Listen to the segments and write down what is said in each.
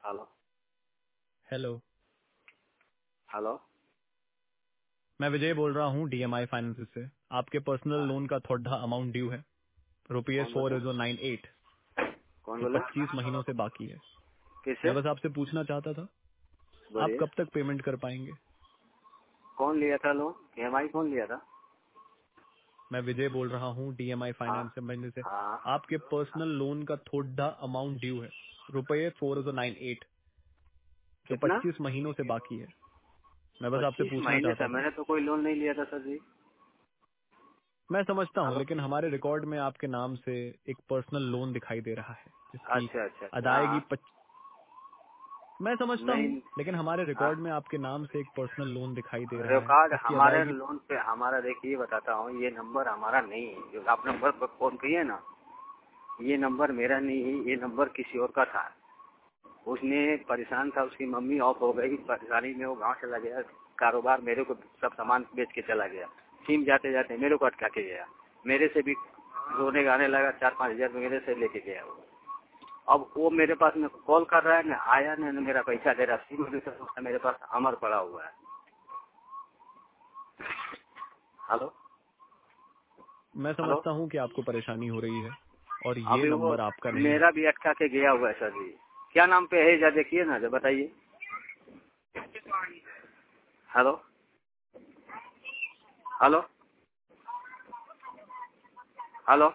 Hello hello. Hello. मैं विजय बोल रहा हूँ डीएमआई फाइनेंस से। आपके पर्सनल हाँ, लोन का थोड़ा अमाउंट ड्यू है, रुपये कौन बोल रहे हैं? 4098, कौन जो बोले? 25 महीनों से बाकी है। किससे? मैं बस आपसे पूछना चाहता था, आप बोलिए। कब तक पेमेंट कर पाएंगे? कौन लिया था लोन? ईएमआई कौन लिया था? मैं विजय बोल रहा हूँ डीएमआई हाँ फाइनेंस कंपनी से। हाँ। आपके पर्सनल लोन का थोड़ा अमाउंट ड्यू है, रुपये 4098, जो कितना? 25 महीनों से बाकी है। मैं बस आपसे 25 पूछना महीने से? चाहता था। मैंने तो कोई लोन नहीं लिया था सर जी। मैं समझता हूँ, हेलो। लेकिन हमारे रिकॉर्ड में आपके नाम से एक पर्सनल लोन दिखाई दे रहा है, जिसकी अच्छा अच्छा अच्छा, अदायगी हाँ। मैं समझता हूँ, नहीं। लेकिन हमारे हाँ, रिकॉर्ड में आपके नाम से एक पर्सनल लोन दिखाई दे रहा है, रिकॉर्ड जिसकी हमारे अदायगी। लोन पे हमारा, देखिए बताता हूँ, ये नंबर हमारा नहीं है जो आप नंबर पर फोन किए ना। ये नंबर मेरा नहीं है, ये नंबर किसी और का था। उसने परेशान था, उसकी मम्मी ऑफ हो गई, परेशानी में वो गांव चला गया। कारोबार मेरे को सब सामान बेच के चला गया। सिम जाते जाते मेरे को अटका के गया। मेरे से भी रोने गाने लगा, 4-5 हजार मेरे से लेके गया वो। अब वो मेरे पास में कॉल कर रहा है, न आया न मेरा पैसा दे रहा। सिम मेरे पास अमर पड़ा हुआ है। हेलो। मैं हेलो। समझता हूँ कि आपको परेशानी हो रही है, और ये अभी वो नंबर आपका नहीं है। मेरा भी अटका के गया हुआ है सर जी। क्या नाम पे है, जा देखिए ना, जब बताइए। Hello. Hello. Hello.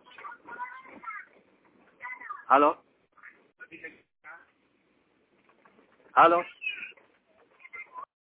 Hello. Hello.